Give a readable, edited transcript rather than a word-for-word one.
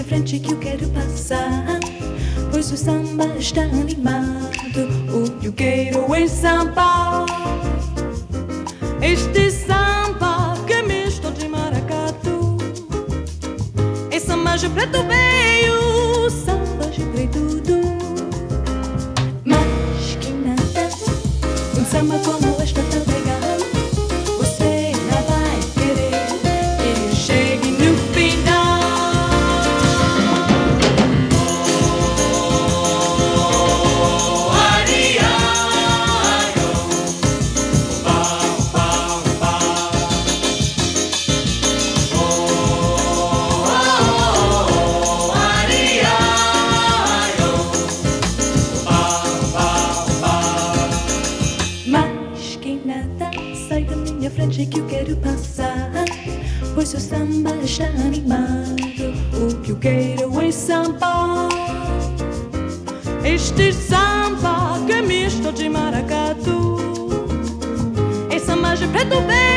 frente que eu quero passar, pois o samba está animado. O que eu quero é samba. Este samba que é misto de maracatu. É samba de preto veio, samba de preto tudo. Mas que nada, um samba como este tão legal, você não vai querer que eu chegue no final. Sai da minha frente que eu quero passar, pois o samba está animado. O que eu quero é samba. Este samba que é misto de maracatu. É samba de preto velho.